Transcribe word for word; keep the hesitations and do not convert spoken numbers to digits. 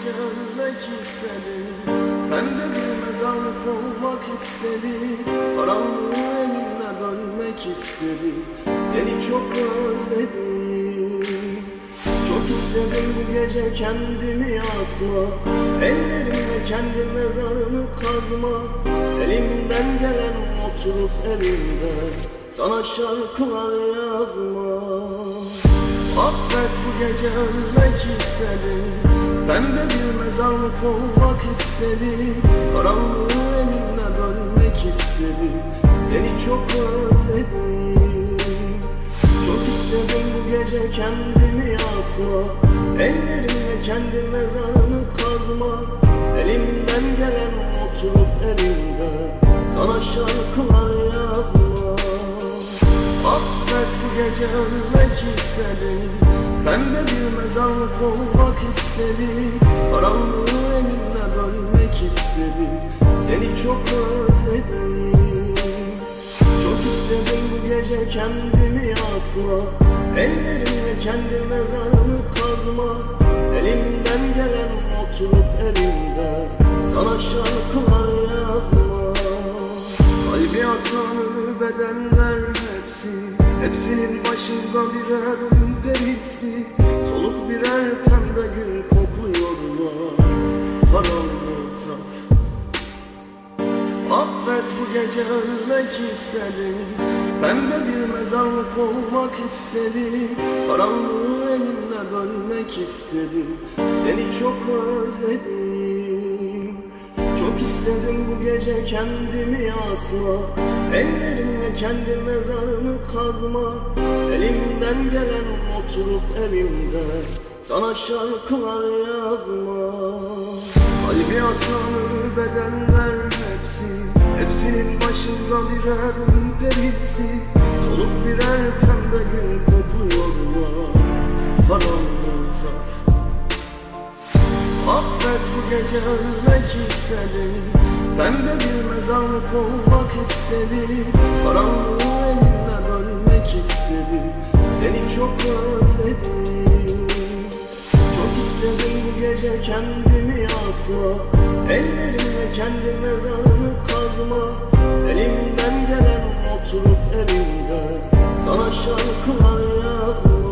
gece ölmek istedim. Pembe bir mezarlık olmak istedim. Karanlığı elinle bölmek istedim. Seni çok özledim. Çok istedim bu gece kendimi asma, ellerimle kendi mezarını kazma. Elimden gelen oturup elimde sana şarkılar yazma. Affet bu gece ölmek istedim. Pembe bir mezarlık olmak istedim. Karanlığı elinle bölmek istedim. Seni çok özledim. Çok istedim bu gece kendimi asma, ellerimle kendi mezarını kazma. Elimden gelen oturup elimde sana şarkılar yazma. Affet bu gece ölmek istedim. Pembe bir mezarlık olmak istedim. Karanlığı elinle bölmek istedim. Seni çok özledim. Çok istedim bu gece kendimi asma, ellerimle kendi mezarını kazma. Elimden gelen oturup elimde sana şarkılar yazma. Kalbi atan bedenler hepsi, hepsinin başında birer ölüm perisi. Soluk birer pembe gül kokluyorlar karanlıkta. Affet bu gece ölmek istedim. Pembe bir mezarlık olmak istedim. Karanlığı elinle bölmek istedim. Seni çok özledim. Çok istedim bu gece kendimi asma, ellerimle kendi mezarını kazma. Elimden gelen oturup elimde sana şarkılar yazma. Kalbi atan bedenler hepsi, hepsinin başında birer ölüm perisi. Soluk birer pembe gül kokluyorlar karanlıkta. Affet bu gece ölmek istedim. Pembe bir mezarlık olmak istedim. Karanlığı elinle bölmek istedim. Seni çok özledim. Çok istedim bu gece kendimi asma, ellerimle kendi mezarını kazma. Elimden gelen oturup elimde sana şarkılar yazma.